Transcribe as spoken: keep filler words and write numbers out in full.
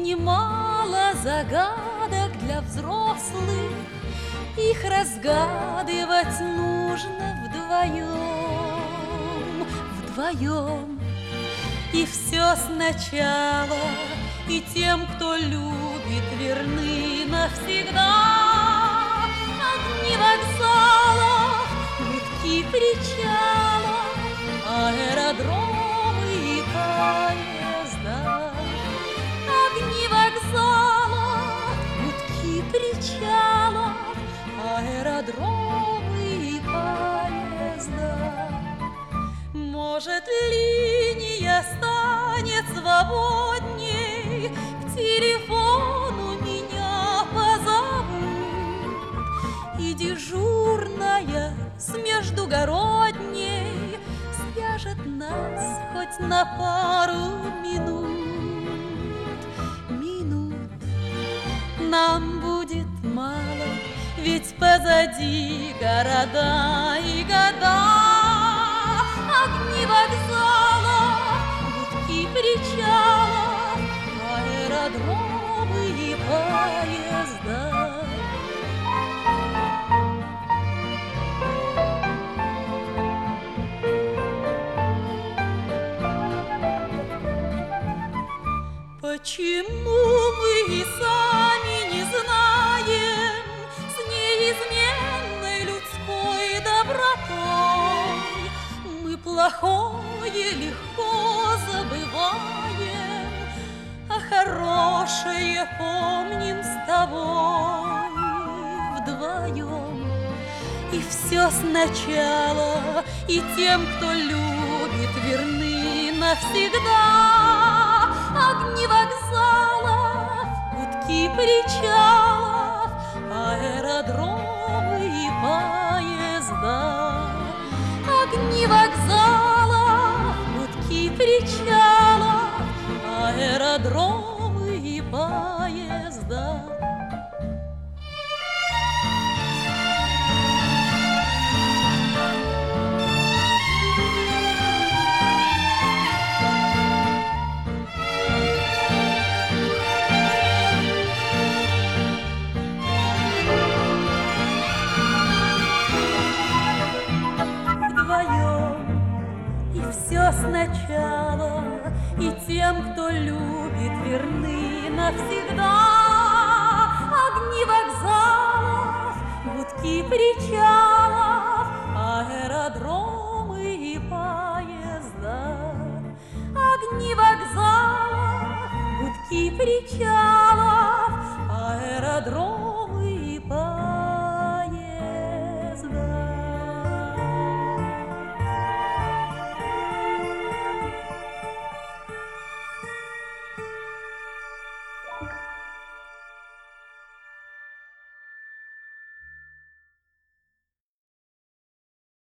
немало загадок для взрослых, их разгадывать нужно вдвоем, вдвоем. И все сначала, и тем, кто любит, верны навсегда. Огни вокзалов, гудки причалов, аэродромы и поезда. Огни вокзалов, гудки причалов, аэродромы и поезда. Может, линия станет свободней, к телефону меня позовут, и дежурная с междугородней свяжет нас хоть на пару минут. Минут нам будет мало, ведь позади города и года. Огни вокзалов, гудки причалов, аэродромы и поезда. Почему мы и сами не знаем с неизменной людской добротой мы плохое легко забываем, а хорошее помним с тобой вдвоем. И все сначала, и тем, кто любит, верны навсегда. Огни вокзалов, гудки причалов, аэродромы и поезда. Огни вокзалов, гудки причалов, аэродромы и поезда. Все сначала, и тем, кто любит, верны навсегда. Огни вокзалов, гудки причалов, аэродромы и поезда. Огни вокзалов, гудки причалов, аэродромы и поезда.